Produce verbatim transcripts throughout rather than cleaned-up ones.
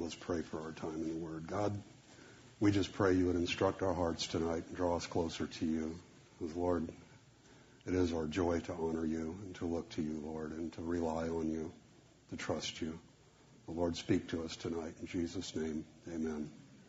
Let's pray for our time in the Word. God, we just pray you would instruct our hearts tonight and draw us closer to you. Because, Lord, it is our joy to honor you and to look to you, Lord, and to rely on you, to trust you. The Lord, speak to us tonight. In Jesus' name, amen.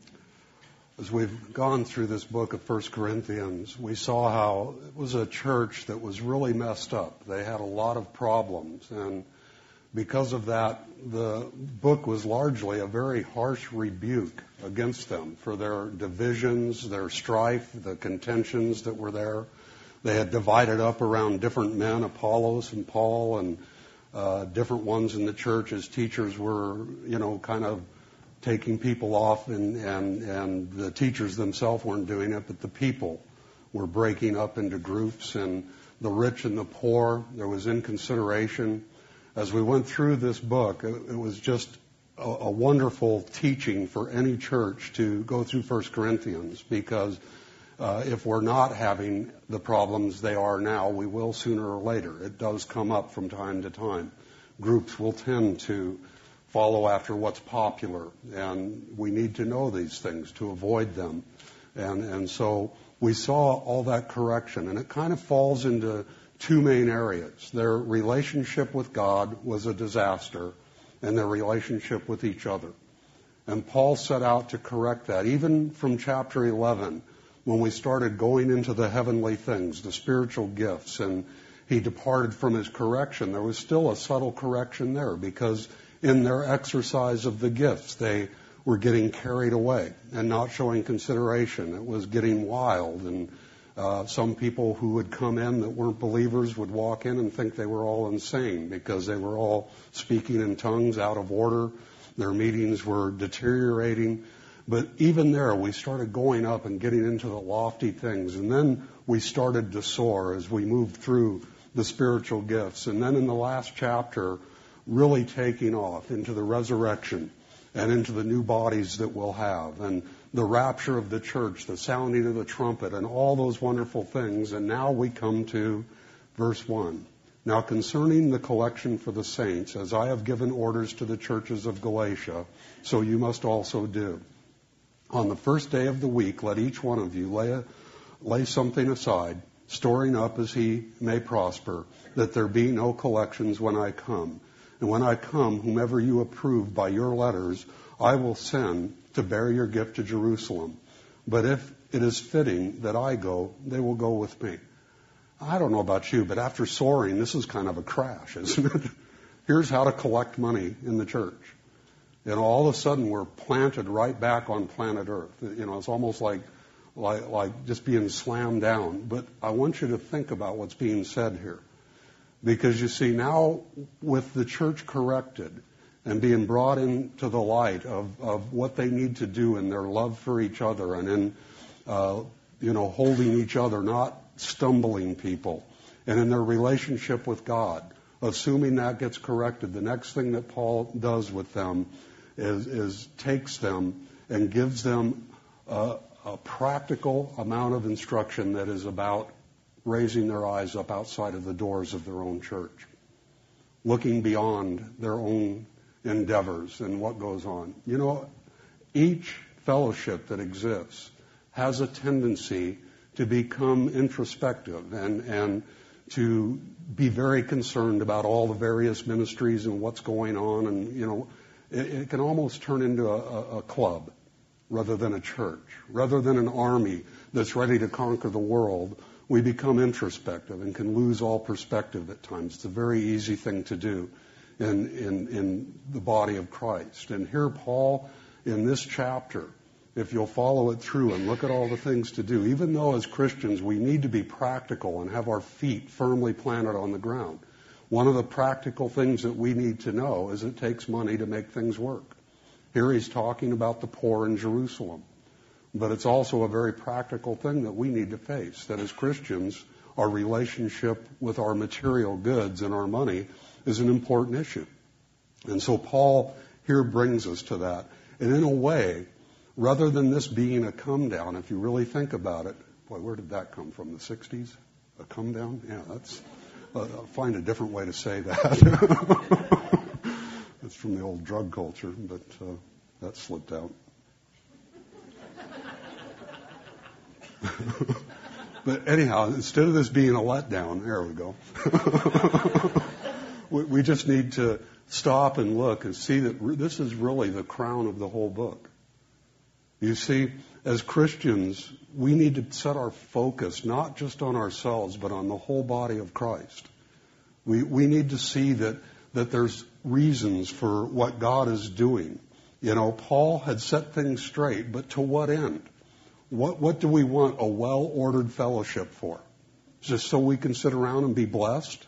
As we've gone through this book of First Corinthians, we saw how it was a church that was really messed up. They had a lot of problems, and because of that, the book was largely a very harsh rebuke against them for their divisions, their strife, the contentions that were there. They had divided up around different men, Apollos and Paul, and uh, different ones in the church as teachers were, you know, kind of taking people off, and, and, and the teachers themselves weren't doing it, but the people were breaking up into groups, and the rich and the poor, there was inconsideration. As we went through this book, it was just a, a wonderful teaching for any church to go through First Corinthians, because uh, if we're not having the problems they are now, we will sooner or later. It does come up from time to time. Groups will tend to follow after what's popular, and we need to know these things to avoid them. And, and so we saw all that correction, and it kind of falls into two main areas. Their relationship with God was a disaster, and their relationship with each other. And Paul set out to correct that, even from chapter eleven, when we started going into the heavenly things, the spiritual gifts, and he departed from his correction. There was still a subtle correction there, because in their exercise of the gifts, they were getting carried away and not showing consideration. It was getting wild, and Uh, some people who would come in that weren't believers would walk in and think they were all insane because they were all speaking in tongues out of order. Their meetings were deteriorating. But even there, we started going up and getting into the lofty things. And then we started to soar as we moved through the spiritual gifts. And then in the last chapter, really taking off into the resurrection and into the new bodies that we'll have, and the rapture of the church, the sounding of the trumpet, and all those wonderful things. And now we come to verse one. Now concerning the collection for the saints, as I have given orders to the churches of Galatia, so you must also do. On the first day of the week, let each one of you lay, a, lay something aside, storing up as he may prosper, that there be no collections when I come. And when I come, whomever you approve by your letters, I will send to bear your gift to Jerusalem. But if it is fitting that I go, they will go with me. I don't know about you, but after soaring, this is kind of a crash, isn't it? Here's how to collect money in the church. And all of a sudden, we're planted right back on planet Earth. You know, it's almost like, like, like just being slammed down. But I want you to think about what's being said here. Because you see, now with the church corrected and being brought into the light of, of what they need to do in their love for each other, and in, uh, you know, holding each other, not stumbling people, and in their relationship with God, assuming that gets corrected, the next thing that Paul does with them is, is takes them and gives them a, a practical amount of instruction that is about raising their eyes up outside of the doors of their own church, looking beyond their own endeavors and what goes on. You know, each fellowship that exists has a tendency to become introspective and, and to be very concerned about all the various ministries and what's going on. And, you know, it, it can almost turn into a, a club rather than a church, rather than an army that's ready to conquer the world. We become introspective and can lose all perspective at times. It's a very easy thing to do in, in, in the body of Christ. And here Paul, in this chapter, if you'll follow it through and look at all the things to do, even though as Christians we need to be practical and have our feet firmly planted on the ground, one of the practical things that we need to know is it takes money to make things work. Here he's talking about the poor in Jerusalem. But it's also a very practical thing that we need to face, that as Christians, our relationship with our material goods and our money is an important issue. And so Paul here brings us to that. And in a way, rather than this being a come down, if you really think about it, boy, where did that come from? The sixties? A come down? Yeah, that's, uh, I'll find a different way to say that. That's from the old drug culture, but uh, That slipped out. But anyhow, instead of this being a letdown, there we go. we, we just need to stop and look and see that re- this is really the crown of the whole book. You see, as Christians, we need to set our focus not just on ourselves, but on the whole body of Christ. We, we need to see that, that there's reasons for what God is doing. You know, Paul had set things straight, but to what end? What, what do we want a well-ordered fellowship for? Just so we can sit around and be blessed?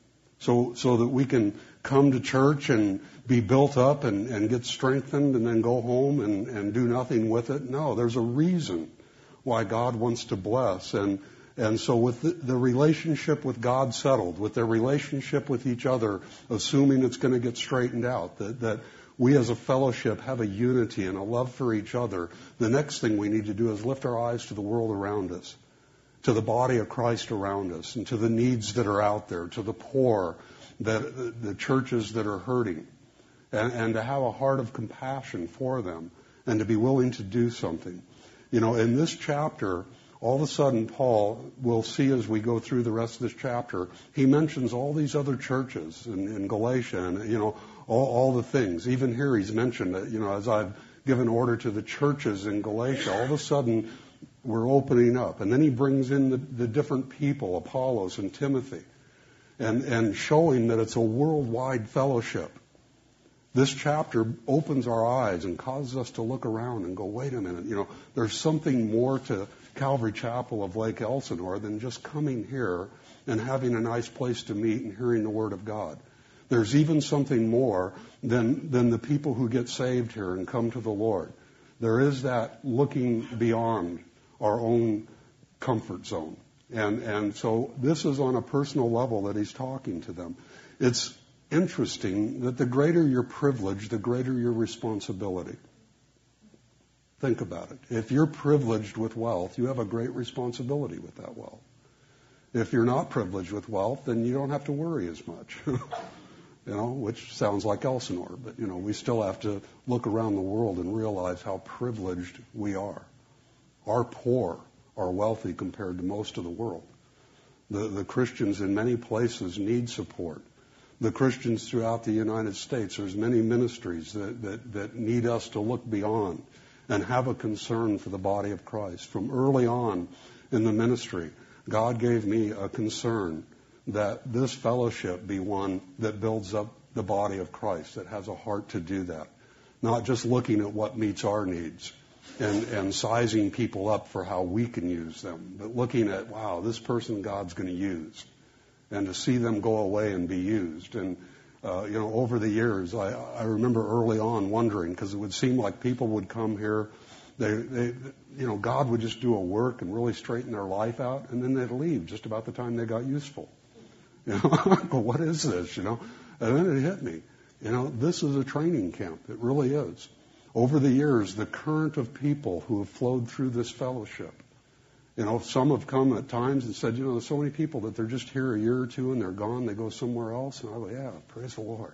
So, so that we can come to church and be built up and, and get strengthened and then go home and, and do nothing with it? No, there's a reason why God wants to bless. And, and so with the, the relationship with God settled, with their relationship with each other, assuming it's going to get straightened out, that, that we as a fellowship have a unity and a love for each other, the next thing we need to do is lift our eyes to the world around us, to the body of Christ around us, and to the needs that are out there, to the poor, that the churches that are hurting, and, and to have a heart of compassion for them, and to be willing to do something. You know, in this chapter, all of a sudden, Paul, we'll see as we go through the rest of this chapter, he mentions all these other churches in, in Galatia, and, you know, all, all the things. Even here he's mentioned that, you know, as I've given order to the churches in Galatia, all of a sudden we're opening up. And then he brings in the, the different people, Apollos and Timothy, and, and showing that it's a worldwide fellowship. This chapter opens our eyes and causes us to look around and go, wait a minute, you know, there's something more to Calvary Chapel of Lake Elsinore than just coming here and having a nice place to meet and hearing the Word of God. There's even something more than, than the people who get saved here and come to the Lord. There is that looking beyond our own comfort zone. And, and so this is on a personal level that he's talking to them. It's interesting that the greater your privilege, the greater your responsibility. Think about it. If you're privileged with wealth, you have a great responsibility with that wealth. If you're not privileged with wealth, then you don't have to worry as much. You know, which sounds like Elsinore, but, you know, we still have to look around the world and realize how privileged we are. Our poor are wealthy compared to most of the world. The, the Christians in many places need support. The Christians throughout the United States, there's many ministries that, that, that need us to look beyond and have a concern for the body of Christ. From early on in the ministry, God gave me a concern that this fellowship be one that builds up the body of Christ, that has a heart to do that. Not just looking at what meets our needs and, and sizing people up for how we can use them, but looking at, wow, this person God's going to use, and to see them go away and be used. And, uh, you know, over the years, I, I remember early on wondering, because it would seem like people would come here, they, they, you know, God would just do a work and really straighten their life out, and then they'd leave just about the time they got useful. You know, but what is this, you know? And then it hit me. You know, this is a training camp. It really is. Over the years, the current of people who have flowed through this fellowship, you know, some have come at times and said, you know, there's so many people that they're just here a year or two and they're gone, they go somewhere else. And I go, yeah, praise the Lord.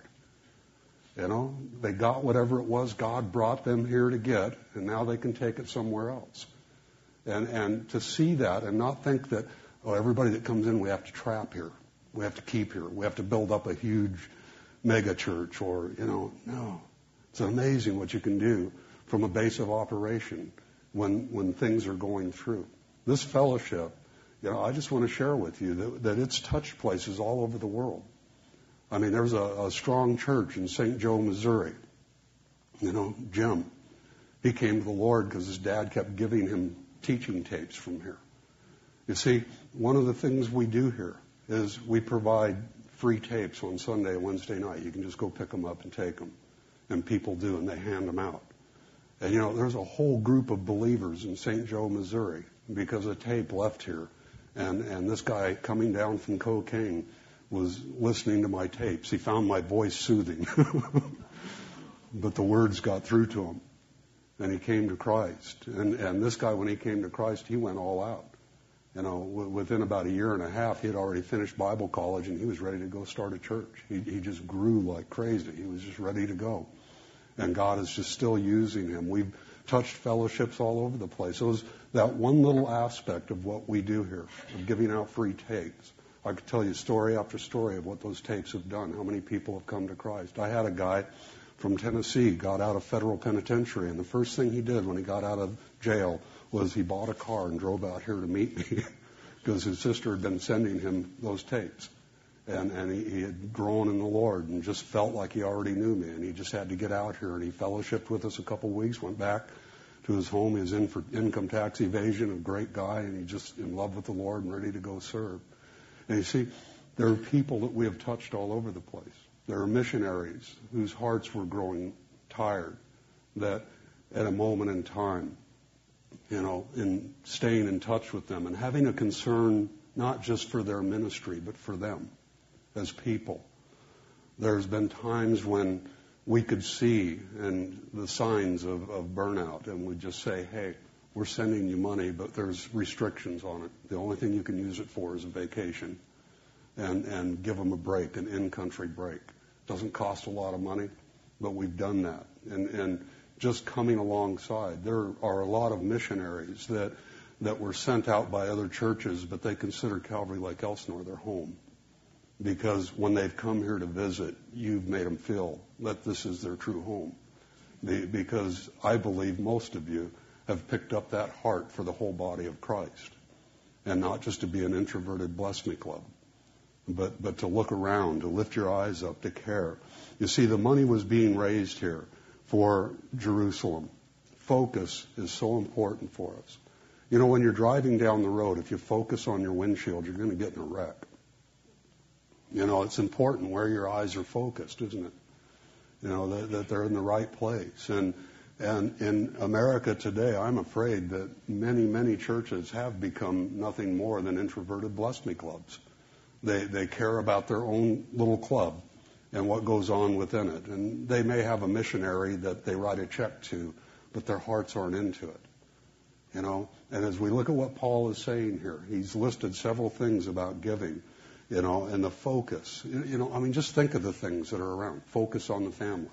You know, they got whatever it was God brought them here to get, and now they can take it somewhere else. And, and to see that and not think that, oh, everybody that comes in we have to trap here. We have to keep here. We have to build up a huge mega church or, you know, no. It's amazing what you can do from a base of operation when, when things are going through. This fellowship, you know, I just want to share with you that, that it's touched places all over the world. I mean, there's a, a strong church in Saint Joe, Missouri. You know, Jim, he came to the Lord because his dad kept giving him teaching tapes from here. You see, one of the things we do here is we provide free tapes on Sunday and Wednesday night. You can just go pick them up and take them. And people do, and they hand them out. And, you know, there's a whole group of believers in Saint Joe, Missouri, because a tape left here. And, and this guy coming down from cocaine was listening to my tapes. He found my voice soothing. But the words got through to him. And he came to Christ. And, and this guy, when he came to Christ, he went all out. You know, within about a year and a half, he had already finished Bible college, and he was ready to go start a church. He, he just grew like crazy. He was just ready to go. And God is just still using him. We've touched fellowships all over the place. It was that one little aspect of what we do here, of giving out free tapes. I could tell you story after story of what those tapes have done, how many people have come to Christ. I had a guy from Tennessee, got out of federal penitentiary, and the first thing he did when he got out of jail was he bought a car and drove out here to meet me because his sister had been sending him those tapes. And, and he, he had grown in the Lord and just felt like he already knew me. And he just had to get out here. And he fellowshiped with us a couple of weeks, went back to his home. He was in for income tax evasion, a great guy, and he just in love with the Lord and ready to go serve. And you see, there are people that we have touched all over the place. There are missionaries whose hearts were growing tired, that at a moment in time, you know, in staying in touch with them and having a concern not just for their ministry, but for them as people. There's been times when we could see and the signs of, of burnout, and we'd just say, hey, we're sending you money, but there's restrictions on it. The only thing you can use it for is a vacation, and, and give them a break, an in-country break. Doesn't cost a lot of money, but we've done that. And, and just coming alongside, there are a lot of missionaries that, that were sent out by other churches, but they consider Calvary Lake Elsinore their home. Because when they've come here to visit, you've made them feel that this is their true home. Because I believe most of you have picked up that heart for the whole body of Christ. And not just to be an introverted bless me club, but, but to look around, to lift your eyes up, to care. You see, the money was being raised here for Jerusalem. Focus is so important for us. You know, when you're driving down the road, if you focus on your windshield, you're going to get in a wreck. You know, it's important where your eyes are focused, isn't it? You know, that, that they're in the right place. And and in America today, I'm afraid that many, many churches have become nothing more than introverted bless me clubs. They they care about their own little club and what goes on within it. And they may have a missionary that they write a check to, but their hearts aren't into it. You know, and as we look at what Paul is saying here, he's listed several things about giving. You know, and the focus. You know, I mean, just think of the things that are around. Focus on the family.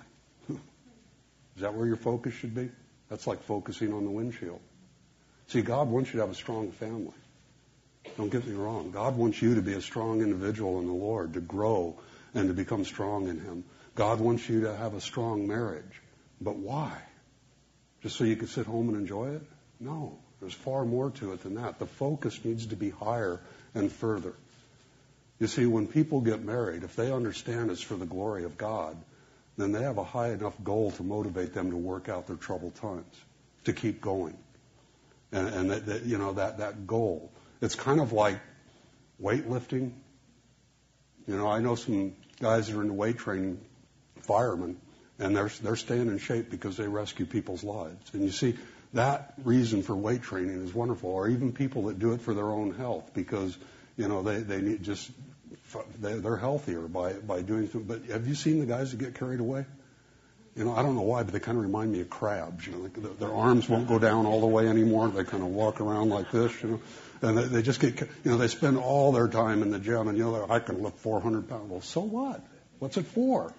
Is that where your focus should be? That's like focusing on the windshield. See, God wants you to have a strong family. Don't get me wrong. God wants you to be a strong individual in the Lord, to grow and to become strong in Him. God wants you to have a strong marriage. But why? Just so you can sit home and enjoy it? No. There's far more to it than that. The focus needs to be higher and further. You see, when people get married, if they understand it's for the glory of God, then they have a high enough goal to motivate them to work out their troubled times, to keep going. And, and that, that, you know, that, that goal. It's kind of like weightlifting. You know, I know some guys that are into weight training, firemen, and they're, they're staying in shape because they rescue people's lives. And you see, that reason for weight training is wonderful. Or even people that do it for their own health because, you know, they, they need just... They're healthier by, by doing things. But have you seen the guys that get carried away? You know, I don't know why, but they kind of remind me of crabs. You know, like their arms won't go down all the way anymore. They kind of walk around like this, you know. And they, they just get, you know, they spend all their time in the gym. And, you know, I can lift four hundred pounds. Well, so what? What's it for?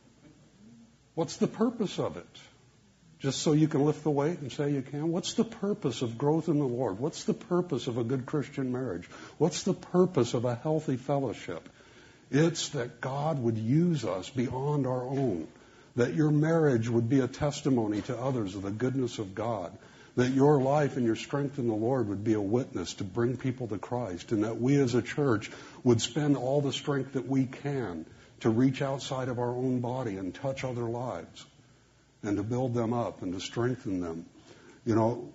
What's the purpose of it? Just so you can lift the weight and say you can? What's the purpose of growth in the Lord? What's the purpose of a good Christian marriage? What's the purpose of a healthy fellowship? It's that God would use us beyond our own, that your marriage would be a testimony to others of the goodness of God, that your life and your strength in the Lord would be a witness to bring people to Christ, and that we as a church would spend all the strength that we can to reach outside of our own body and touch other lives, and to build them up and to strengthen them. You know,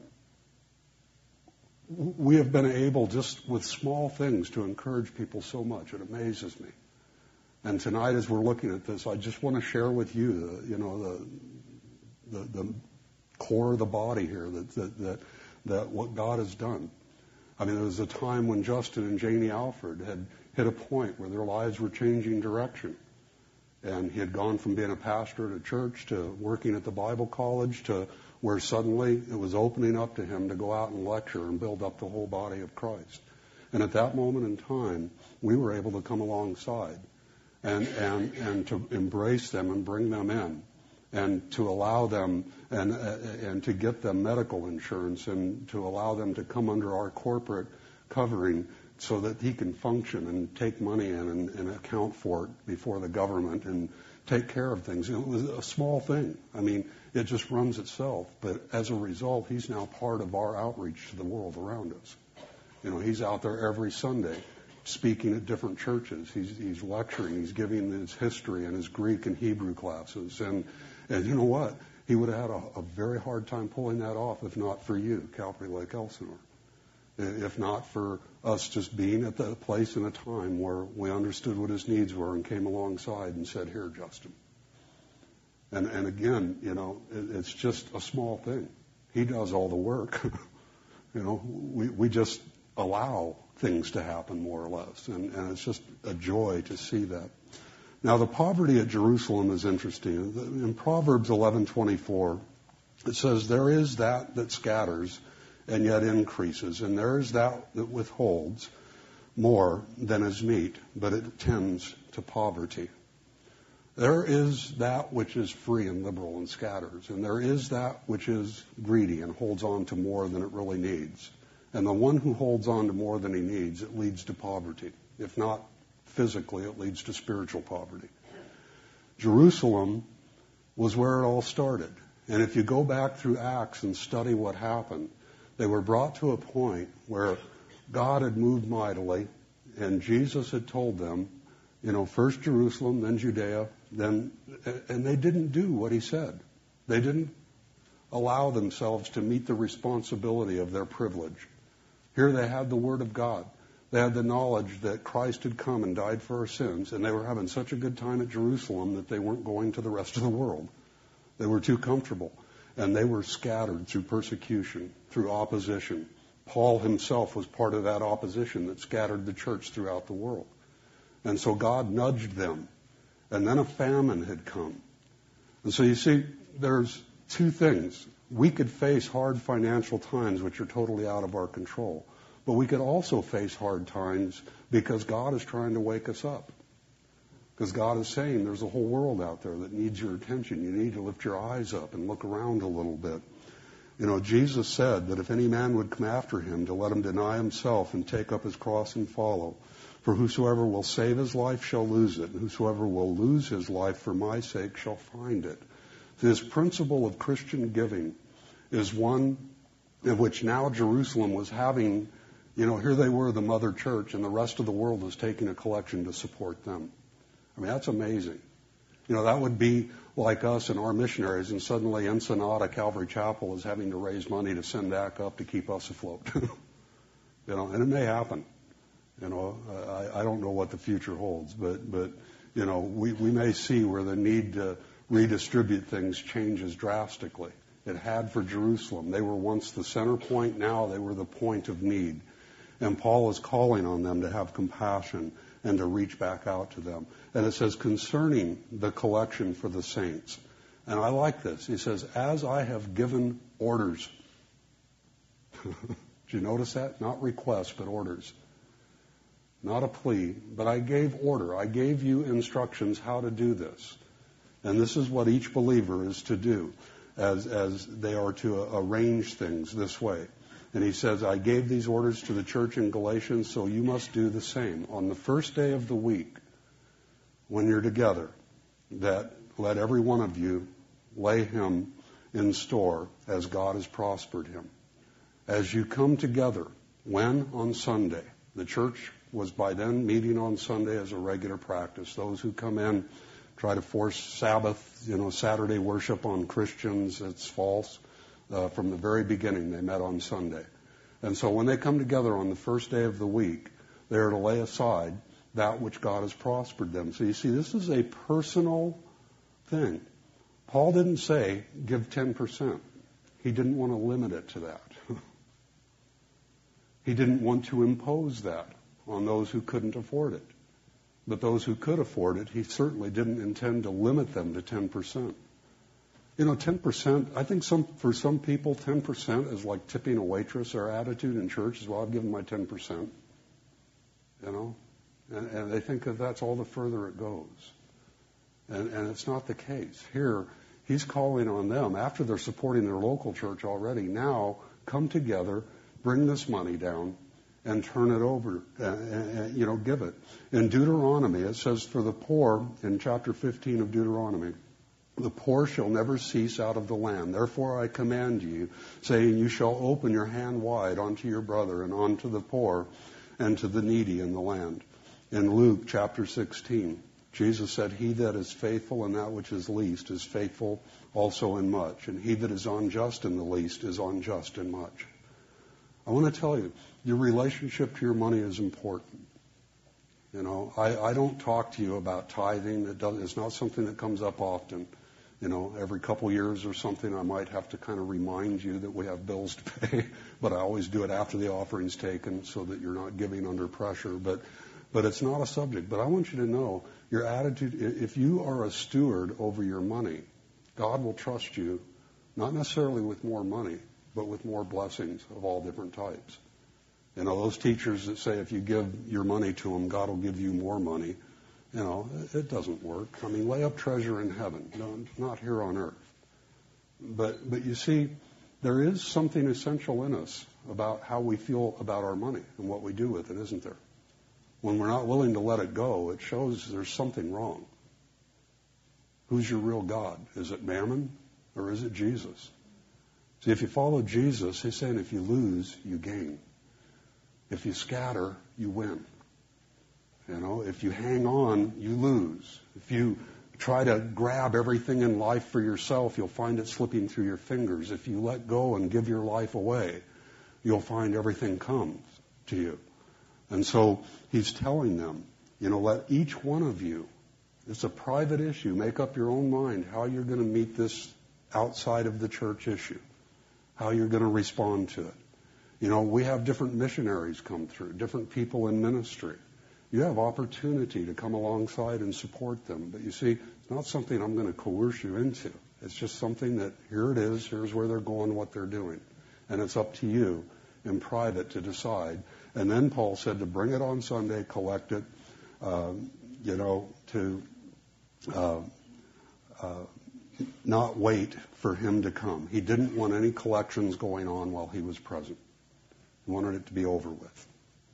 we have been able just with small things to encourage people so much. It amazes me. And tonight as we're looking at this, I just want to share with you, the, you know, the, the, the core of the body here, that, that, that, that what God has done. I mean, there was a time when Justin and Janie Alford had hit a point where their lives were changing direction. And he had gone from being a pastor at a church to working at the Bible college to where suddenly it was opening up to him to go out and lecture and build up the whole body of Christ. And at that moment in time, we were able to come alongside and, and, and to embrace them and bring them in and to allow them and uh, and to get them medical insurance and to allow them to come under our corporate covering so that he can function and take money in and, and account for it before the government and take care of things. You know, it was a small thing. I mean, it just runs itself. But as a result, he's now part of our outreach to the world around us. You know, he's out there every Sunday speaking at different churches. He's, he's lecturing. He's giving his history and his Greek and Hebrew classes. And, and you know what? He would have had a, a very hard time pulling that off if not for you, Calvary Lake Elsinore. If not for us just being at the place and a time where we understood what his needs were and came alongside and said, here, Justin. And, and again, you know, it, it's just a small thing. He does all the work. You know, we, we just allow things to happen more or less. And, and it's just a joy to see that. Now, the poverty at Jerusalem is interesting. In Proverbs eleven twenty-four, it says, there is that that scatters and yet increases, and there is that that withholds more than is meet, but it tends to poverty. There is that which is free and liberal and scatters, and there is that which is greedy and holds on to more than it really needs. And the one who holds on to more than he needs, it leads to poverty. If not physically, it leads to spiritual poverty. Jerusalem was where it all started. And if you go back through Acts and study what happened, they were brought to a point where God had moved mightily, and Jesus had told them, you know, first Jerusalem, then Judea, then, and they didn't do what he said. They didn't allow themselves to meet the responsibility of their privilege. Here they had the Word of God. They had the knowledge that Christ had come and died for our sins, and they were having such a good time at Jerusalem that they weren't going to the rest of the world. They were too comfortable. And they were scattered through persecution, through opposition. Paul himself was part of that opposition that scattered the church throughout the world. And so God nudged them. And then a famine had come. And so you see, there's two things. We could face hard financial times, which are totally out of our control. But we could also face hard times because God is trying to wake us up. Because God is saying there's a whole world out there that needs your attention. You need to lift your eyes up and look around a little bit. You know, Jesus said that if any man would come after him, to let him deny himself and take up his cross and follow. For whosoever will save his life shall lose it, and whosoever will lose his life for my sake shall find it. This principle of Christian giving is one of which now Jerusalem was having, you know, here they were, the mother church, and the rest of the world was taking a collection to support them. I mean, that's amazing. You know, that would be like us and our missionaries, and suddenly Ensenada Calvary Chapel is having to raise money to send back up to keep us afloat. You know, and it may happen. You know, I, I don't know what the future holds, but, but you know, we, we may see where the need to redistribute things changes drastically. It had for Jerusalem. They were once the center point. Now they were the point of need. And Paul is calling on them to have compassion and to reach back out to them. And it says, concerning the collection for the saints. And I like this. He says, as I have given orders. Did you notice that? Not requests, but orders. Not a plea, but I gave order. I gave you instructions how to do this. And this is what each believer is to do as, as they are to arrange things this way. And he says, I gave these orders to the church in Galatians, so you must do the same. On the first day of the week, when you're together, that let every one of you lay him in store as God has prospered him. As you come together, when? On Sunday. The church was by then meeting on Sunday as a regular practice. Those who come in try to force Sabbath, you know, Saturday worship on Christians, it's false. Uh, from the very beginning, they met on Sunday. And so when they come together on the first day of the week, they are to lay aside that which God has prospered them. So you see, this is a personal thing. Paul didn't say, give ten percent. He didn't want to limit it to that. He didn't want to impose that on those who couldn't afford it. But those who could afford it, he certainly didn't intend to limit them to ten percent. You know, ten percent, I think some for some people, ten percent is like tipping a waitress. Their attitude in church is, well, I've given my ten percent. You know, and, and they think that that's all the further it goes. And, and it's not the case. Here, He's calling on them, after they're supporting their local church already, now come together, bring this money down, and turn it over, uh, and, you know, give it. In Deuteronomy, it says, for the poor, in chapter fifteen of Deuteronomy, the poor shall never cease out of the land. Therefore I command you, saying, you shall open your hand wide unto your brother and unto the poor and to the needy in the land. In Luke chapter sixteen, Jesus said, he that is faithful in that which is least is faithful also in much, and he that is unjust in the least is unjust in much. I want to tell you, your relationship to your money is important. You know, I, I don't talk to you about tithing. It doesn't, it's not something that comes up often. You know, every couple years or something, I might have to kind of remind you that we have bills to pay, but I always do it after the offering's taken so that you're not giving under pressure. But, but it's not a subject. But I want you to know your attitude, if you are a steward over your money, God will trust you, not necessarily with more money, but with more blessings of all different types. You know, those teachers that say if you give your money to them, God will give you more money, you know, it doesn't work. I mean, lay up treasure in heaven, no, not here on earth. But, but you see, there is something essential in us about how we feel about our money and what we do with it, isn't there? When we're not willing to let it go, it shows there's something wrong. Who's your real God? Is it Mammon or is it Jesus? See, if you follow Jesus, he's saying if you lose, you gain. If you scatter, you win. You know, if you hang on, you lose. If you try to grab everything in life for yourself, you'll find it slipping through your fingers. If you let go and give your life away, you'll find everything comes to you. And so he's telling them, you know, let each one of you, it's a private issue, make up your own mind how you're going to meet this outside of the church issue, how you're going to respond to it. You know, we have different missionaries come through, different people in ministry. You have opportunity to come alongside and support them. But you see, it's not something I'm going to coerce you into. It's just something that here it is, here's where they're going, what they're doing. And it's up to you in private to decide. And then Paul said to bring it on Sunday, collect it, um, you know, to uh, uh, not wait for him to come. He didn't want any collections going on while he was present. He wanted it to be over with.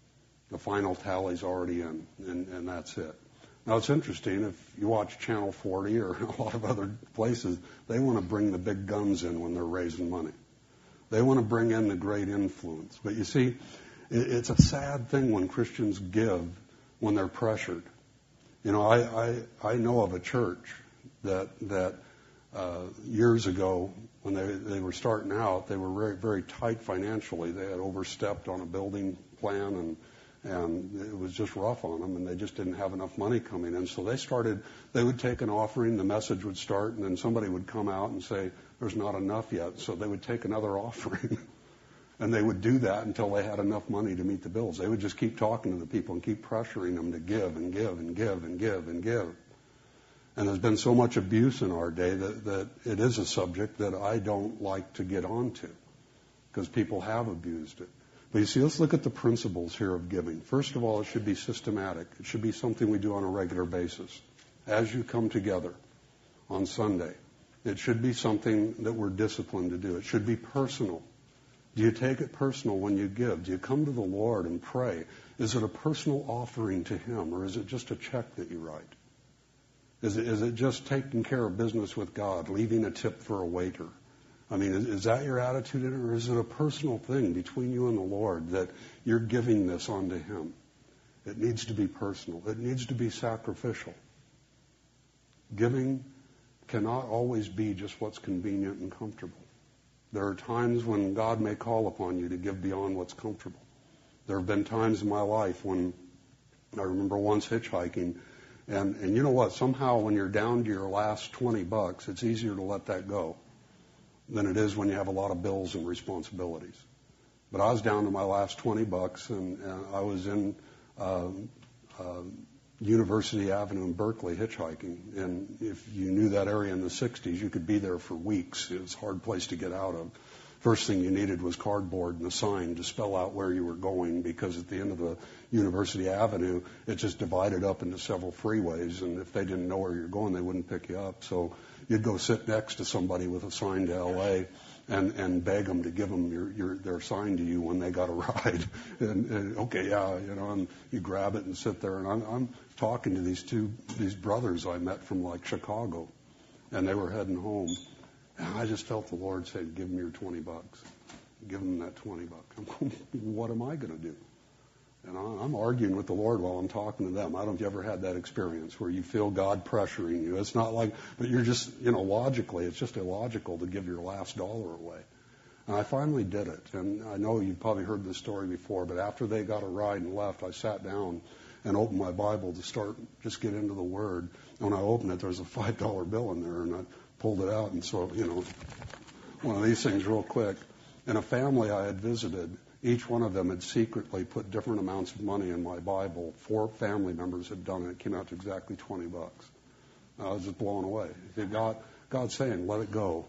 The final tally's already in, and, and that's it. Now, it's interesting, if you watch Channel forty or a lot of other places, they want to bring the big guns in when they're raising money. They want to bring in the great influence. But you see, it, it's a sad thing when Christians give when they're pressured. You know, I, I, I know of a church that, that uh, years ago, when they, they were starting out, they were very, very tight financially. They had overstepped on a building plan, and and it was just rough on them, and they just didn't have enough money coming in. So they started, they would take an offering, the message would start, and then somebody would come out and say, there's not enough yet. So they would take another offering, and they would do that until they had enough money to meet the bills. They would just keep talking to the people and keep pressuring them to give and give and give and give and give. And there's been so much abuse in our day that, that it is a subject that I don't like to get onto, because people have abused it. But you see, let's look at the principles here of giving. First of all, it should be systematic. It should be something we do on a regular basis. As you come together on Sunday, it should be something that we're disciplined to do. It should be personal. Do you take it personal when you give? Do you come to the Lord and pray? Is it a personal offering to Him, or is it just a check that you write? Is it, is it just taking care of business with God, leaving a tip for a waiter? I mean, is, is that your attitude in it, or is it a personal thing between you and the Lord that you're giving this onto Him? It needs to be personal. It needs to be sacrificial. Giving cannot always be just what's convenient and comfortable. There are times when God may call upon you to give beyond what's comfortable. There have been times in my life when I remember once hitchhiking, and, and you know what? Somehow when you're down to your last twenty bucks, it's easier to let that go than it is when you have a lot of bills and responsibilities. But I was down to my last twenty bucks, and, and I was in uh, uh, University Avenue in Berkeley hitchhiking. And if you knew that area in the sixties, you could be there for weeks. It was a hard place to get out of. First thing you needed was cardboard and a sign to spell out where you were going, because at the end of the University Avenue, it just divided up into several freeways, and if they didn't know where you're going, they wouldn't pick you up. So you'd go sit next to somebody with a sign to L A and, and beg them to give them your, your, their sign to you when they got a ride. and, and okay, yeah, you know, and you grab it and sit there. And I'm, I'm talking to these two, these brothers I met from like Chicago, and they were heading home. And I just felt the Lord say, give them your twenty bucks. Give them that twenty bucks. I'm going, what am I going to do? And I'm arguing with the Lord while I'm talking to them. I don't know if you ever had that experience where you feel God pressuring you. It's not like, but you're just, you know, logically, it's just illogical to give your last dollar away. And I finally did it. And I know you've probably heard this story before, but after they got a ride and left, I sat down and opened my Bible to start, just get into the Word. And when I opened it, there was a five dollar bill in there, and I pulled it out. And so, you know, one of these things real quick. In a family I had visited, each one of them had secretly put different amounts of money in my Bible. Four family members had done it. It came out to exactly twenty bucks. I was just blown away. God, God's saying, let it go.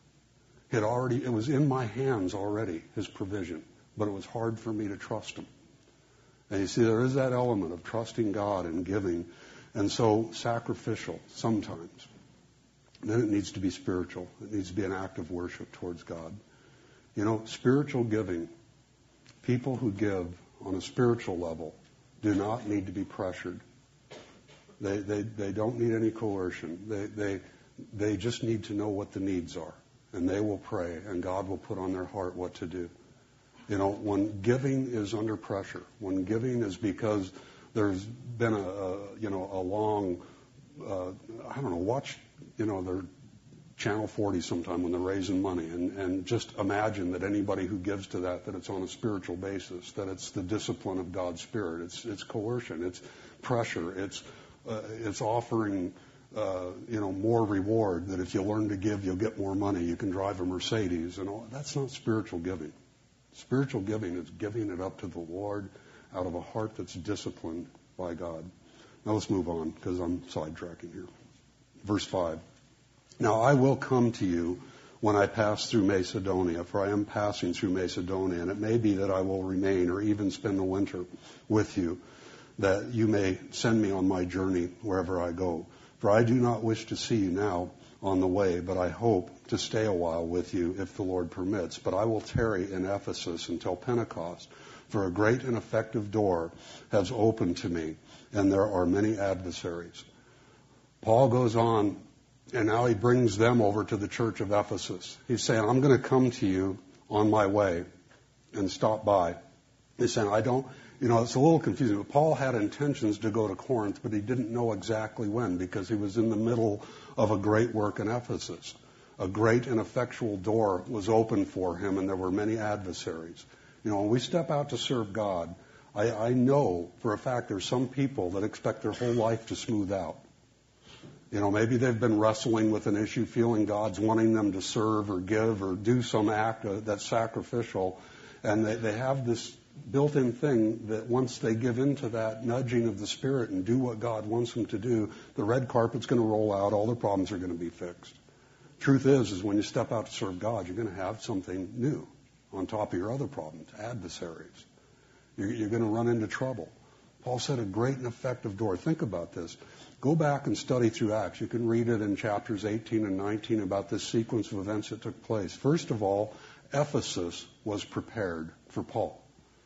It already, it was in my hands already, His provision, but it was hard for me to trust Him. And you see, there is that element of trusting God and giving, and so sacrificial sometimes. Then it needs to be spiritual. It needs to be an act of worship towards God. You know, spiritual giving, people who give on a spiritual level do not need to be pressured. They they, they don't need any coercion. They, they they just need to know what the needs are. And they will pray, and God will put on their heart what to do. You know, when giving is under pressure, when giving is because there's been a, a you know, a long, uh, I don't know, watch, you know, their Channel forty sometime when they're raising money, and, and just imagine that anybody who gives to that, that it's on a spiritual basis, that it's the discipline of God's Spirit. It's it's coercion, it's pressure, it's uh, it's offering uh, you know more reward. That if you learn to give, you'll get more money. You can drive a Mercedes, and all. That's not spiritual giving. Spiritual giving is giving it up to the Lord out of a heart that's disciplined by God. Now let's move on because I'm sidetracking here. Verse five. Now I will come to you when I pass through Macedonia, for I am passing through Macedonia, and it may be that I will remain or even spend the winter with you, that you may send me on my journey wherever I go. For I do not wish to see you now on the way, but I hope to stay a while with you if the Lord permits. But I will tarry in Ephesus until Pentecost, for a great and effective door has opened to me, and there are many adversaries. Paul goes on, and now he brings them over to the church of Ephesus. He's saying, I'm going to come to you on my way and stop by. He's saying, I don't, you know, it's a little confusing. But Paul had intentions to go to Corinth, but he didn't know exactly when because he was in the middle of a great work in Ephesus. A great and effectual door was opened for him, and there were many adversaries. You know, when we step out to serve God, I, I know for a fact there's some people that expect their whole life to smooth out. You know, maybe they've been wrestling with an issue, feeling God's wanting them to serve or give or do some act that's sacrificial. And they, they have this built-in thing that once they give into that nudging of the Spirit and do what God wants them to do, the red carpet's going to roll out, all their problems are going to be fixed. Truth is, is when you step out to serve God, you're going to have something new on top of your other problems, adversaries. You're, you're going to run into trouble. Paul said a great and effective door. Think about this. Go back and study through Acts. You can read it in chapters eighteen and nineteen about this sequence of events that took place. First of all, Ephesus was prepared for Paul.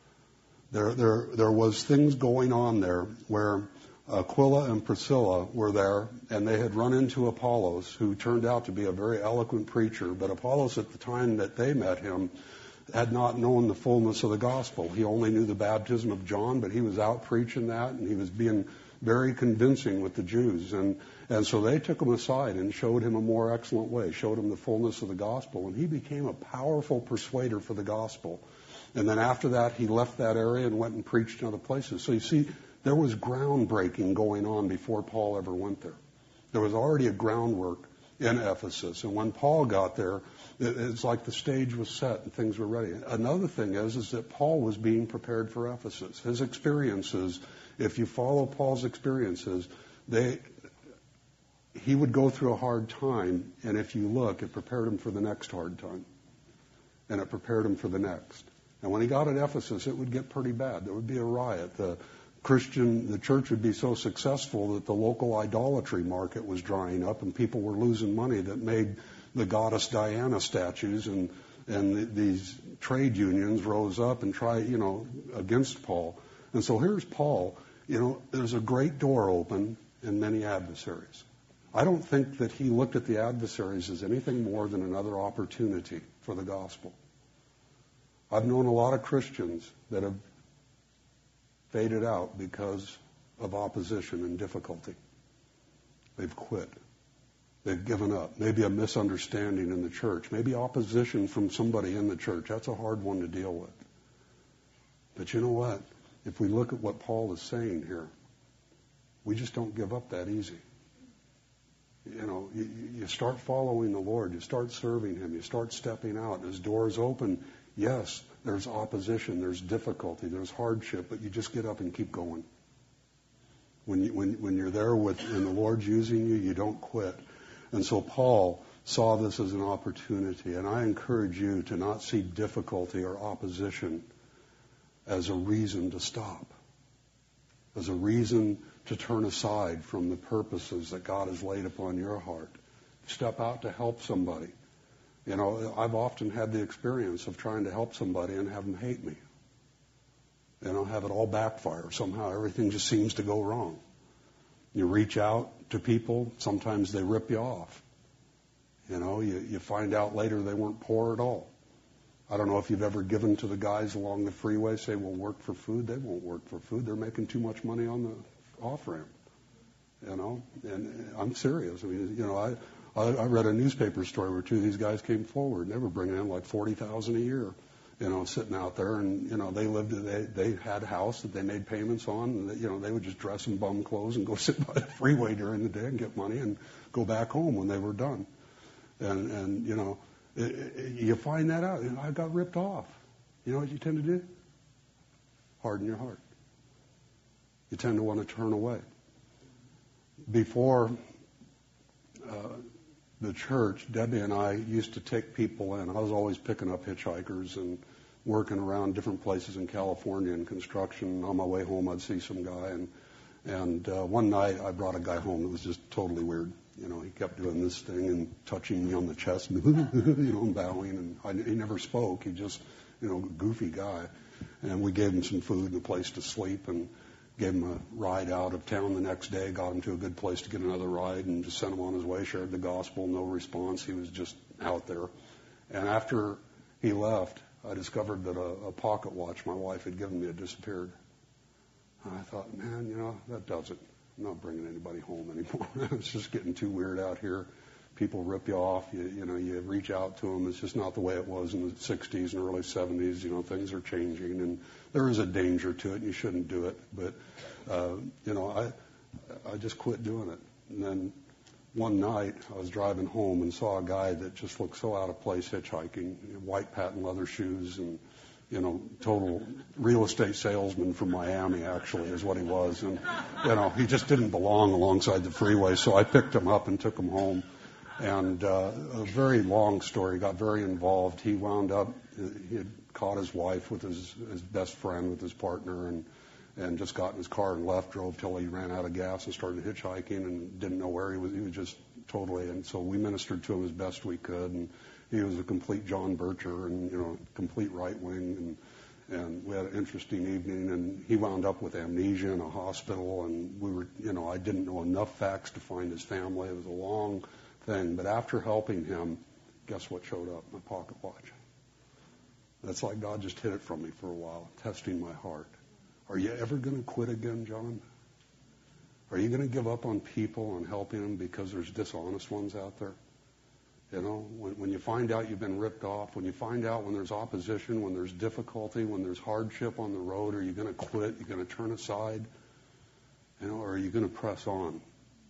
There, there, there was things going on there where Aquila and Priscilla were there, and they had run into Apollos, who turned out to be a very eloquent preacher. But Apollos, at the time that they met him, had not known the fullness of the gospel. He only knew the baptism of John, but he was out preaching that, and he was being very convincing with the Jews. And, and so they took him aside and showed him a more excellent way, showed him the fullness of the gospel, and he became a powerful persuader for the gospel. And then after that, he left that area and went and preached in other places. So you see, there was groundbreaking going on before Paul ever went there. There was already a groundwork in Ephesus. And when Paul got there, it's like the stage was set and things were ready. Another thing is, is that Paul was being prepared for Ephesus. His experiences, if you follow Paul's experiences, they, he would go through a hard time, and if you look, it prepared him for the next hard time. And it prepared him for the next. And when he got at Ephesus, it would get pretty bad. There would be a riot. The, Christian, the church would be so successful that the local idolatry market was drying up and people were losing money that made the goddess Diana statues, and and the, these trade unions rose up and tried, you know, against Paul. And so here's Paul, you know, there's a great door open and many adversaries. I don't think that he looked at the adversaries as anything more than another opportunity for the gospel. I've known a lot of Christians that have faded out because of opposition and difficulty. They've quit. They've given up. Maybe a misunderstanding in the church. Maybe opposition from somebody in the church. That's a hard one to deal with. But you know what? If we look at what Paul is saying here, we just don't give up that easy. You know, you, you start following the Lord. You start serving Him. You start stepping out. As doors open, yes, there's opposition, there's difficulty, there's hardship, but you just get up and keep going. When you, when when you're there with and the Lord's using you, you don't quit. And so Paul saw this as an opportunity, and I encourage you to not see difficulty or opposition as a reason to stop, as a reason to turn aside from the purposes that God has laid upon your heart. Step out to help somebody. You know, I've often had the experience of trying to help somebody and have them hate me. You know, have it all backfire. Somehow everything just seems to go wrong. You reach out to people, sometimes they rip you off. You know, you, you find out later they weren't poor at all. I don't know if you've ever given to the guys along the freeway, say, well, work for food. They won't work for food. They're making too much money on the off-ramp. You know, and I'm serious. I mean, you know, I... I read a newspaper story where two of these guys came forward, and they were bringing in like forty thousand a year, you know, sitting out there, and you know they lived, they they had a house that they made payments on, and they, you know they would just dress in bum clothes and go sit by the freeway during the day and get money and go back home when they were done, and and you know it, it, you find that out. You know, I got ripped off. You know what you tend to do? Harden your heart. You tend to want to turn away. Before. Uh, The church, Debbie and I used to take people in. I was always picking up hitchhikers and working around different places in California in construction. On my way home, I'd see some guy, and and uh, one night I brought a guy home that was just totally weird. You know, he kept doing this thing and touching me on the chest, and, you know, and bowing, and I, he never spoke. He just, you know, goofy guy. And we gave him some food and a place to sleep, and gave him a ride out of town the next day, got him to a good place to get another ride, and just sent him on his way, shared the gospel, no response. He was just out there. And after he left, I discovered that a, a pocket watch my wife had given me had disappeared. And I thought, man, you know, that does it. I'm not bringing anybody home anymore. It's just getting too weird out here. People rip you off. You, you know, you reach out to them. It's just not the way it was in the sixties and early seventies. You know, things are changing, and there is a danger to it, and you shouldn't do it. But, uh, you know, I I just quit doing it. And then one night I was driving home and saw a guy that just looked so out of place hitchhiking, white patent leather shoes, and, you know, total real estate salesman from Miami, actually, is what he was. And, you know, he just didn't belong alongside the freeway. So I picked him up and took him home. And uh, a very long story, got very involved. He wound up, he had caught his wife with his, his best friend, with his partner, and and just got in his car and left, drove till he ran out of gas and started hitchhiking and didn't know where he was. He was just totally, and so we ministered to him as best we could. And he was a complete John Bircher and, you know, complete right wing. And, and we had an interesting evening, and he wound up with amnesia in a hospital. And we were, you know, I didn't know enough facts to find his family. It was a long thing. But after helping him, guess what showed up? My pocket watch. That's like God just hid it from me for a while, testing my heart. Are you ever going to quit again, John? Are you going to give up on people and helping them because there's dishonest ones out there? You know, when, when you find out you've been ripped off, when you find out when there's opposition, when there's difficulty, when there's hardship on the road, are you going to quit? Are you going to turn aside? You know, or are you going to press on?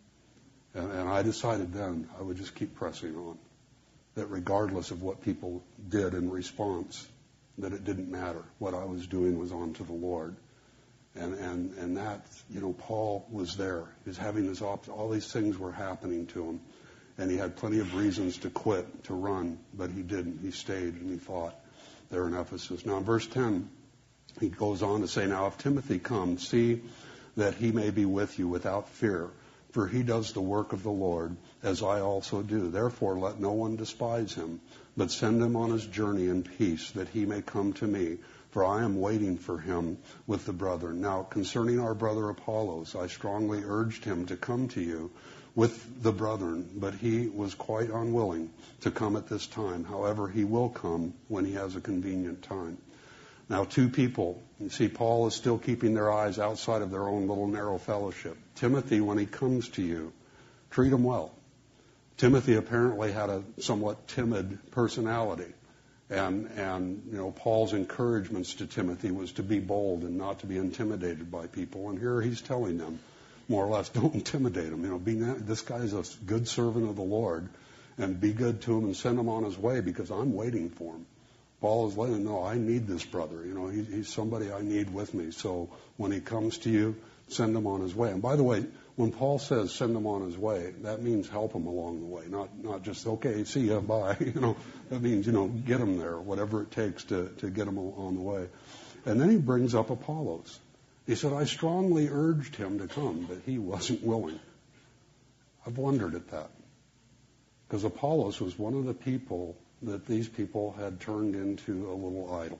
And, and I decided then I would just keep pressing on. That regardless of what people did in response, that it didn't matter. What I was doing was on to the Lord. And, and, and that, you know, Paul was there. He was having his op- all these things were happening to him. And he had plenty of reasons to quit, to run, but he didn't. He stayed and he fought there in Ephesus. Now in verse ten, He goes on to say, now if Timothy comes, see that he may be with you without fear, for he does the work of the Lord, as I also do. Therefore let no one despise him, but send him on his journey in peace, that he may come to me, for I am waiting for him with the brethren. Now concerning our brother Apollos, I strongly urged him to come to you with the brethren, but he was quite unwilling to come at this time. However, he will come when he has a convenient time. Now, two people, you see, Paul is still keeping their eyes outside of their own little narrow fellowship. Timothy, when he comes to you, treat him well. Timothy apparently had a somewhat timid personality. And, and, you know, Paul's encouragements to Timothy was to be bold and not to be intimidated by people. And here he's telling them, more or less, don't intimidate him. You know, be not, this guy's a good servant of the Lord, and be good to him and send him on his way because I'm waiting for him. Paul is letting him know, I need this brother. You know, he, he's somebody I need with me. So when he comes to you, send him on his way. And by the way, when Paul says send him on his way, that means help him along the way, not not just, okay, see ya, bye. You know, that means, you know, get him there, whatever it takes to, to get him on the way. And then he brings up Apollos. He said, I strongly urged him to come, but he wasn't willing. I've wondered at that. Because Apollos was one of the people that these people had turned into a little idol.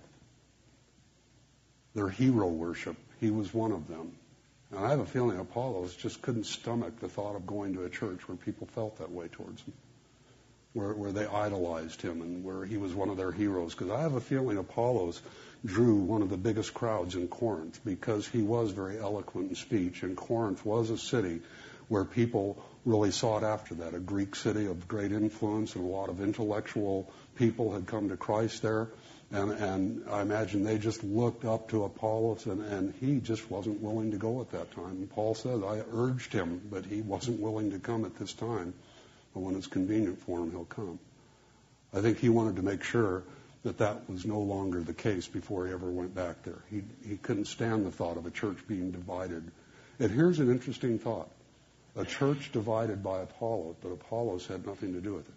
Their hero worship, he was one of them. And I have a feeling Apollos just couldn't stomach the thought of going to a church where people felt that way towards him, where, where they idolized him and where he was one of their heroes. Because I have a feeling Apollos drew one of the biggest crowds in Corinth because he was very eloquent in speech. And Corinth was a city where people really sought after that, a Greek city of great influence, and a lot of intellectual people had come to Christ there. And, and I imagine they just looked up to Apollos, and, and he just wasn't willing to go at that time. And Paul says, I urged him, but he wasn't willing to come at this time. But when it's convenient for him, he'll come. I think he wanted to make sure that that was no longer the case before he ever went back there. He, he couldn't stand the thought of a church being divided. And here's an interesting thought. A church divided by Apollos, but Apollos had nothing to do with it.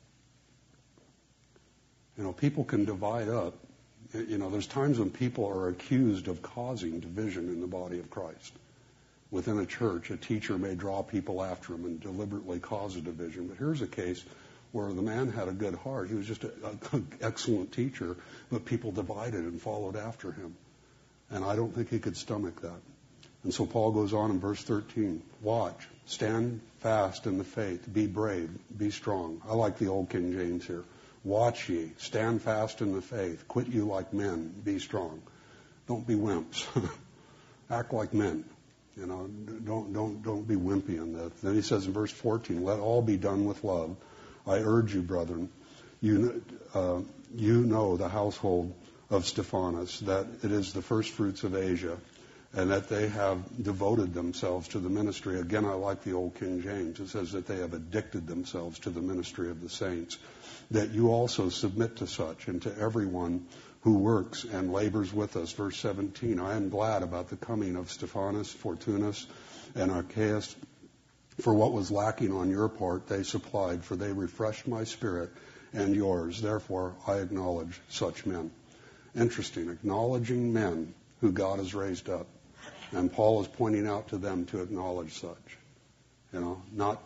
You know, people can divide up. You know, there's times when people are accused of causing division in the body of Christ. Within a church, a teacher may draw people after him and deliberately cause a division. But here's a case where the man had a good heart. He was just an excellent teacher, but people divided and followed after him. And I don't think he could stomach that. And so Paul goes on in verse thirteen, watch, stand fast in the faith, be brave, be strong. I like the old King James here. Watch ye, stand fast in the faith, quit you like men, be strong. Don't be wimps. Act like men. You know, don't don't don't be wimpy in that. Then he says in verse fourteen, let all be done with love. I urge you, brethren, you uh, you know the household of Stephanas, that it is the first fruits of Asia, and that they have devoted themselves to the ministry. Again, I like the old King James. It says that they have addicted themselves to the ministry of the saints. That you also submit to such, and to everyone who works and labors with us. Verse seventeen, I am glad about the coming of Stephanas, Fortunus, and Archaeus. For what was lacking on your part, they supplied, for they refreshed my spirit and yours. Therefore, I acknowledge such men. Interesting, acknowledging men who God has raised up. And Paul is pointing out to them to acknowledge such. You know, not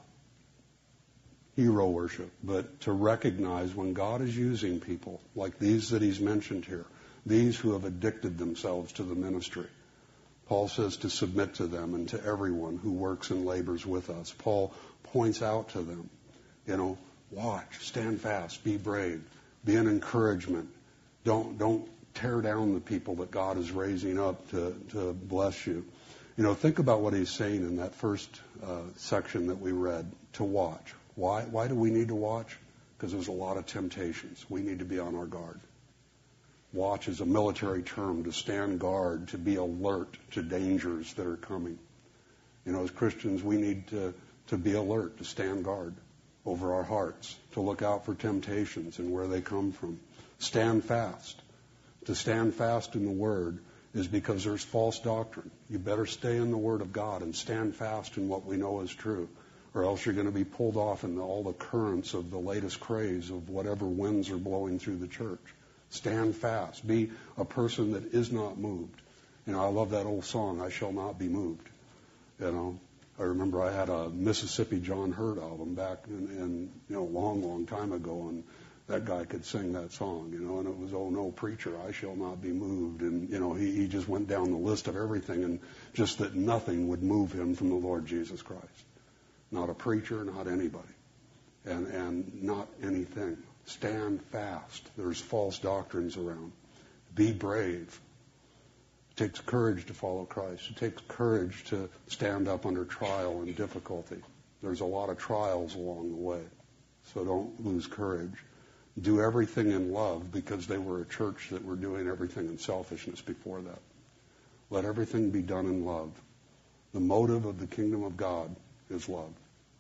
hero worship, but to recognize when God is using people like these that he's mentioned here, these who have addicted themselves to the ministry. Paul says to submit to them and to everyone who works and labors with us. Paul points out to them, you know, watch, stand fast, be brave, be an encouragement. Don't don't tear down the people that God is raising up to, to bless you. You know, think about what he's saying in that first uh, section that we read, to watch. Why? Why do we need to watch? Because there's a lot of temptations. We need to be on our guard. Watch is a military term, to stand guard, to be alert to dangers that are coming. You know, as Christians, we need to, to be alert, to stand guard over our hearts, to look out for temptations and where they come from. Stand fast. To stand fast in the Word is because there's false doctrine. You better stay in the Word of God and stand fast in what we know is true, or else you're going to be pulled off in all the currents of the latest craze of whatever winds are blowing through the church. Stand fast. Be a person that is not moved. You know, I love that old song, I Shall Not Be Moved. You know, I remember I had a Mississippi John Hurt album back in, in you know, a long, long time ago, and that guy could sing that song, you know, and it was, oh no, preacher, I shall not be moved. And, you know, he, he just went down the list of everything, and just that nothing would move him from the Lord Jesus Christ. Not a preacher, not anybody, and, and not anything. Stand fast. There's false doctrines around. Be brave. It takes courage to follow Christ. It takes courage to stand up under trial and difficulty. There's a lot of trials along the way, so don't lose courage. Do everything in love, because they were a church that were doing everything in selfishness before that. Let everything be done in love. The motive of the kingdom of God is love.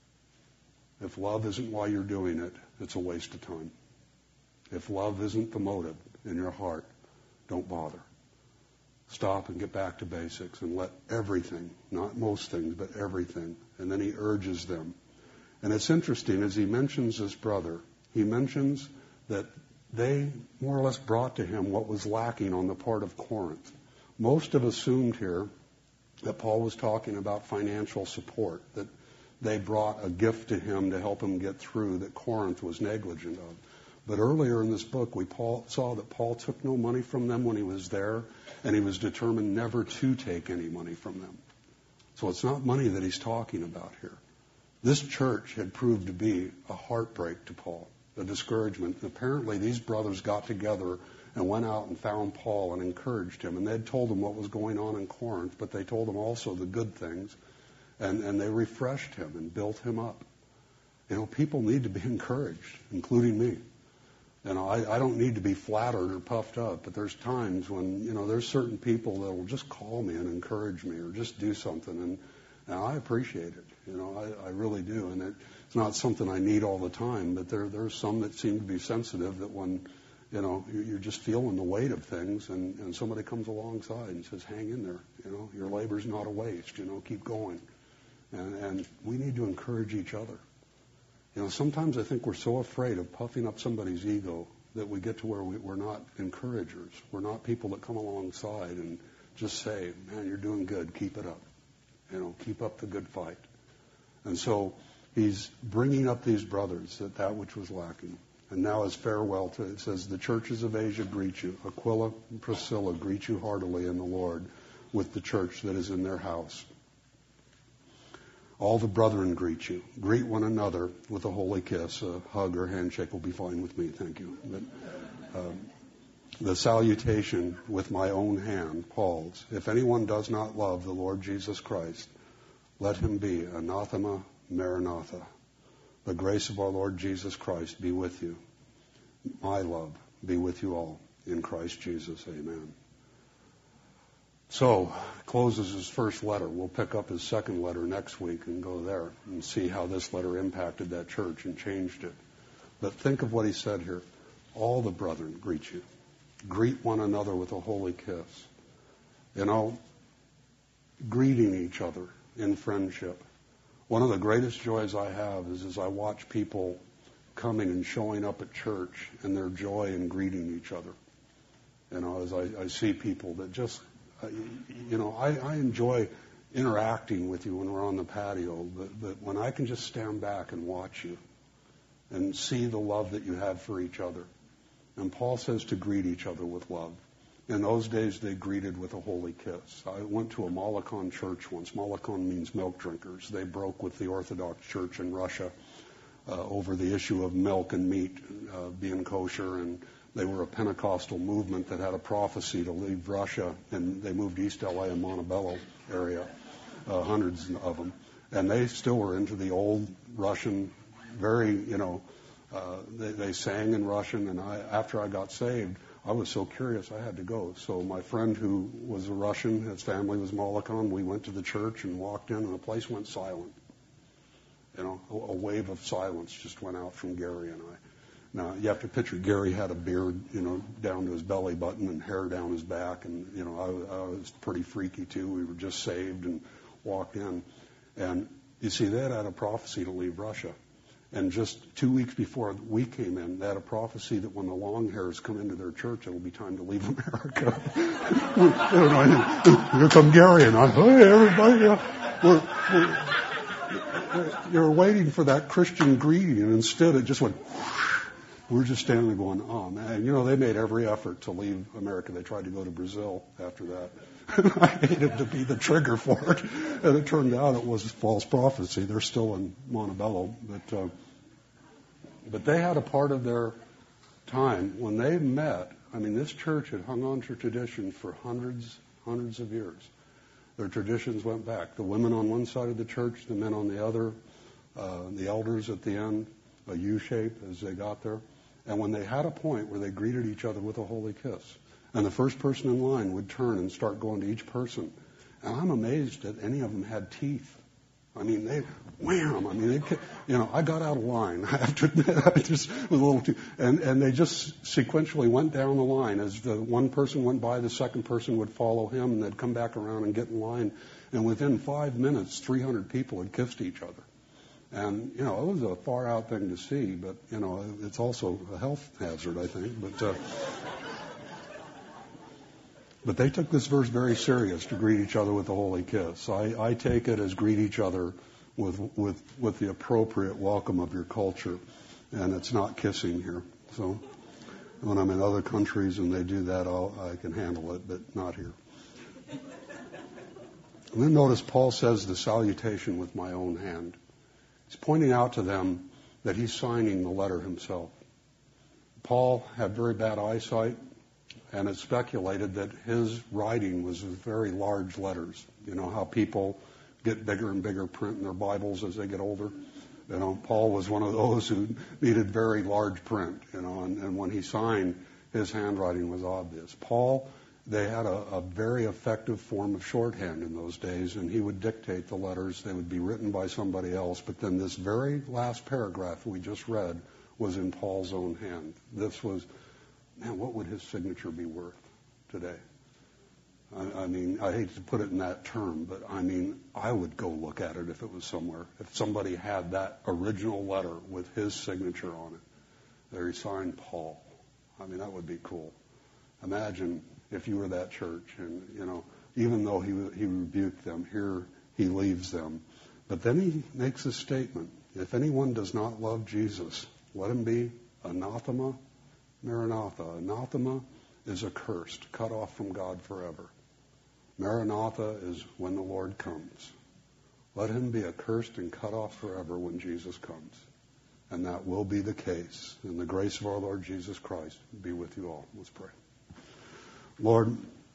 If love isn't why you're doing it, it's a waste of time. If love isn't the motive in your heart, don't bother. Stop and get back to basics and let everything, not most things, but everything. And then he urges them. And it's interesting, as he mentions his brother, he mentions that they more or less brought to him what was lacking on the part of Corinth. Most have assumed here that Paul was talking about financial support, that they brought a gift to him to help him get through that Corinth was negligent of. But earlier in this book, we Paul, saw that Paul took no money from them when he was there, and he was determined never to take any money from them. So it's not money that he's talking about here. This church had proved to be a heartbreak to Paul, a discouragement. And apparently these brothers got together and went out and found Paul and encouraged him. And they'd told him what was going on in Corinth, but they told him also the good things. And, and they refreshed him and built him up. You know, people need to be encouraged, including me. You know, I, I don't need to be flattered or puffed up, but there's times when, you know, there's certain people that will just call me and encourage me or just do something. And, and I appreciate it. You know, I, I really do. And it, it's not something I need all the time, but there there's some that seem to be sensitive that when, you know, you're just feeling the weight of things and, and somebody comes alongside and says, hang in there. You know, your labor's not a waste. You know, keep going. And, and we need to encourage each other. You know, sometimes I think we're so afraid of puffing up somebody's ego that we get to where we, we're not encouragers. We're not people that come alongside and just say, man, you're doing good. Keep it up. You know, keep up the good fight. And so he's bringing up these brothers, that that which was lacking. And now as farewell to, it says, the churches of Asia greet you. Aquila and Priscilla greet you heartily in the Lord with the church that is in their house. All the brethren greet you. Greet one another with a holy kiss. A hug or handshake will be fine with me, thank you. But, um, the salutation with my own hand, Paul's. If anyone does not love the Lord Jesus Christ, let him be anathema maranatha. The grace of our Lord Jesus Christ be with you. My love be with you all. In Christ Jesus, amen. So, closes his first letter. We'll pick up his second letter next week and go there and see how this letter impacted that church and changed it. But think of what he said here. All the brethren greet you. Greet one another with a holy kiss. You know, greeting each other in friendship. One of the greatest joys I have is as I watch people coming and showing up at church and their joy in greeting each other. You know, as I, I see people that just, uh, you know, I, I enjoy interacting with you when we're on the patio, but, but when I can just stand back and watch you and see the love that you have for each other. And Paul says to greet each other with love. In those days, they greeted with a holy kiss. I went to a Molokon church once. Molokon means milk drinkers. They broke with the Orthodox Church in Russia uh, over the issue of milk and meat uh, being kosher, and they were a Pentecostal movement that had a prophecy to leave Russia, and they moved East L A and Montebello area, uh, hundreds of them. And they still were into the old Russian, very, you know, uh, they, they sang in Russian, and I, after I got saved, I was so curious I had to go. So my friend who was a Russian, his family was Molokon, we went to the church and walked in, and the place went silent. You know, a, a wave of silence just went out from Gary and I. Now, you have to picture Gary had a beard, you know, down to his belly button and hair down his back, and, you know, I, I was pretty freaky too. We were just saved and walked in. And you see, they had had a prophecy to leave Russia. And just two weeks before we came in, they had a prophecy that when the long hairs come into their church, it'll be time to leave America. You know, here come Gary and I, hey, everybody, uh, we're, we're, you're waiting for that Christian greeting, and instead it just went, whoosh. We're just standing there going, oh, man. You know, they made every effort to leave America. They tried to go to Brazil after that. I hated to be the trigger for it. And it turned out it was false prophecy. They're still in Montebello. But, uh, but they had a part of their time when they met. I mean, this church had hung on to tradition for hundreds, hundreds of years. Their traditions went back. The women on one side of the church, the men on the other, uh, the elders at the end, a U shape as they got there. And when they had a point where they greeted each other with a holy kiss, and the first person in line would turn and start going to each person. And I'm amazed that any of them had teeth. I mean, they, wham! I mean, they, you know, I got out of line. I have to admit, I just was a little too, and, and they just sequentially went down the line. As the one person went by, the second person would follow him, and they'd come back around and get in line. And within five minutes, three hundred people had kissed each other. And, you know, it was a far out thing to see, but, you know, it's also a health hazard, I think. But, uh, But they took this verse very serious, to greet each other with a holy kiss. I, I take it as greet each other with, with, with the appropriate welcome of your culture. And it's not kissing here. So when I'm in other countries and they do that, I'll, I can handle it, but not here. And then notice Paul says the salutation with my own hand. He's pointing out to them that he's signing the letter himself. Paul had very bad eyesight. And it's speculated that his writing was very large letters. You know how people get bigger and bigger print in their Bibles as they get older? You know, Paul was one of those who needed very large print, you know, and, and when he signed, his handwriting was obvious. Paul, they had a, a very effective form of shorthand in those days, and he would dictate the letters. They would be written by somebody else, but then this very last paragraph we just read was in Paul's own hand. This was... Man, what would his signature be worth today? I, I mean, I hate to put it in that term, but I mean, I would go look at it if it was somewhere. If somebody had that original letter with his signature on it, there he signed Paul. I mean, that would be cool. Imagine if you were that church and, you know, even though he, he rebuked them, here he leaves them. But then he makes a statement. If anyone does not love Jesus, let him be anathema. Maranatha. Anathema is accursed, cut off from God forever. Maranatha is when the Lord comes. Let him be accursed and cut off forever when Jesus comes. And that will be the case. And the grace of our Lord Jesus Christ be with you all. Let's pray. Lord,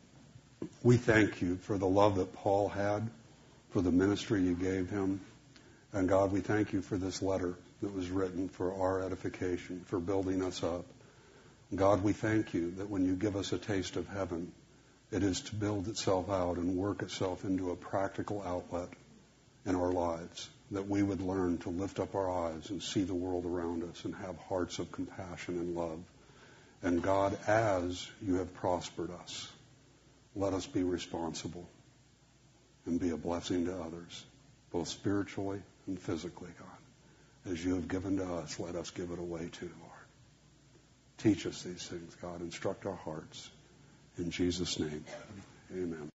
we thank you for the love that Paul had, for the ministry you gave him. And God, we thank you for this letter that was written for our edification, for building us up. God, we thank you that when you give us a taste of heaven, it is to build itself out and work itself into a practical outlet in our lives, that we would learn to lift up our eyes and see the world around us and have hearts of compassion and love. And God, as you have prospered us, let us be responsible and be a blessing to others, both spiritually and physically, God. As you have given to us, let us give it away too, Lord. Teach us these things, God. Instruct our hearts. In Jesus' name, amen.